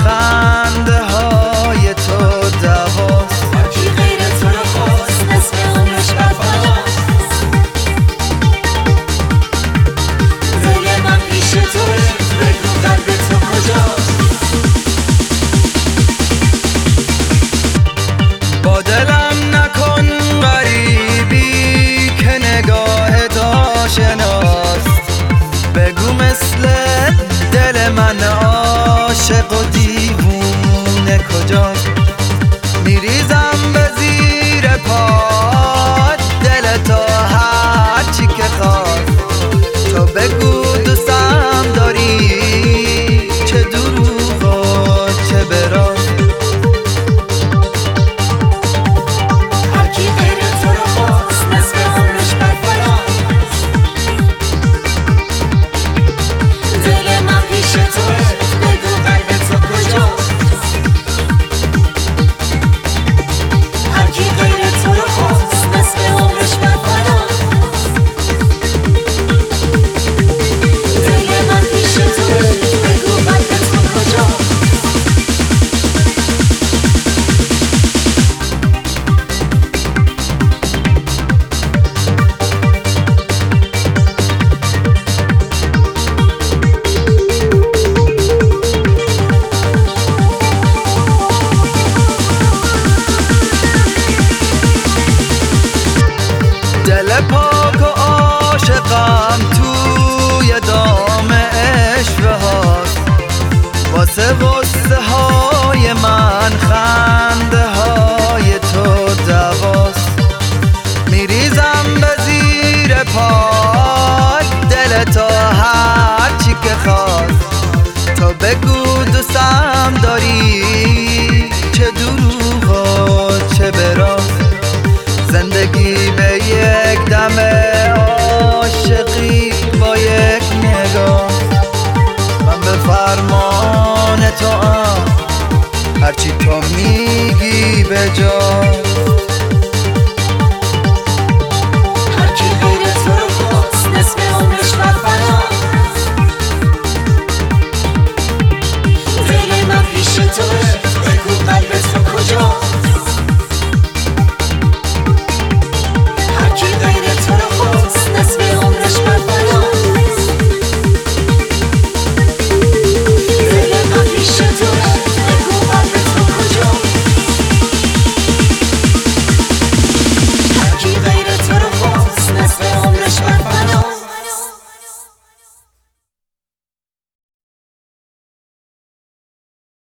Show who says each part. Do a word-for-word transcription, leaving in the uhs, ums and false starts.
Speaker 1: خنده های تو دواست.
Speaker 2: هرکی غیر تو رو خواست نصف عمرش بر فناست. دل من پیش توه، بگو قلب تو کجاست.
Speaker 1: با دلم نکن غریبی که نگاه آشناست. بگو مثل دل من عاشق و دیوونه کجاست. میریزم به زیر پات دل تو هرچی که خواست. تو بگو دوستم داری، چه دروغ و چه براست.
Speaker 2: هرکی غیر تو رو خواست نصف عمرش بر فناست. دل من پیش توه، بگو قلب تو کجاست. هرکی غیر تو رو خواست نصف عمرش بر فناست. دل من پیش توه، بگو قلب تو کجاست.
Speaker 1: دل پاک و عاشقم توی دام عشوه هاست. واسه غصه های من خنده های تو دواست. میریزم به زیر پات دل تو هرچی که خواست. تو بگو دوستم داری، چه دروغ و چه براست. زندگی به یک دم عاشقی با یک نگاه. من به فرمان تو ام، هرچی تو میگی به جا.